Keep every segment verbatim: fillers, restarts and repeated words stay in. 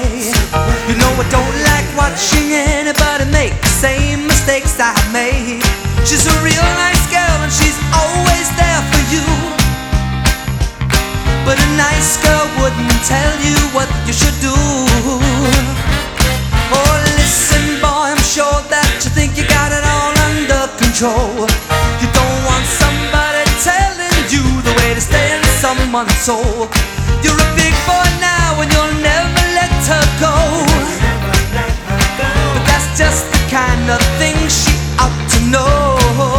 way. You know I don't like watching anybody make the same mistakes I made. She's a real nice girl and she's always there for you, but a nice girl wouldn't tell you what you should do. Oh, listen boy, I'm sure that you think you got it all under control. You don't want somebody telling you the way to stay in someone's soul. You're a big boy now and you'll never let her go, but that's just the kind of thing she ought to know.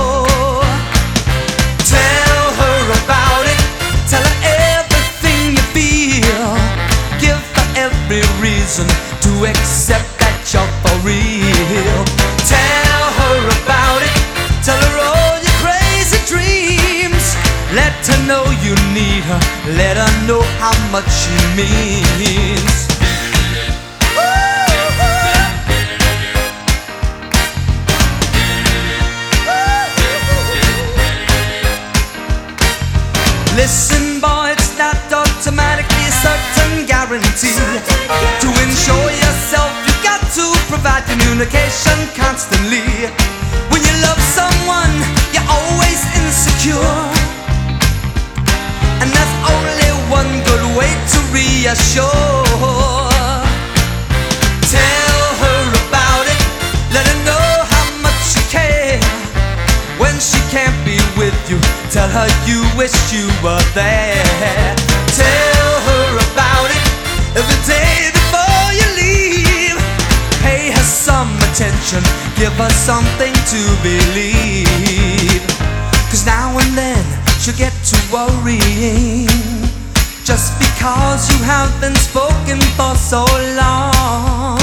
Tell her about it, tell her everything you feel, give her every reason to accept that you're for real. Tell her about it, tell her all your crazy dreams. Let her know you need her, let her know how much she means. Listen boy, it's not automatically a certain guarantee. To ensure yourself, you got to provide communication constantly. When you love someone, you're always insecure, and there's only one good way to reassure. Tell her about it, let her know how much you care. When she can't be with you, tell her you wish you were there. Tell her about it every day before you leave. Pay her some attention, give her something to believe. Cause now and then she'll get to worrying, just because you have been spoken for so long.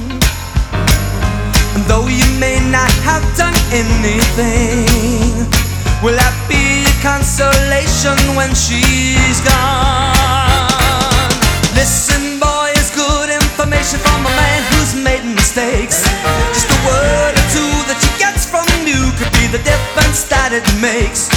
And though you may not have done anything, will that be a consolation when she's gone? Listen boy, it's good information from a man who's made mistakes. Just a word or two that she gets from you could be the difference that it makes.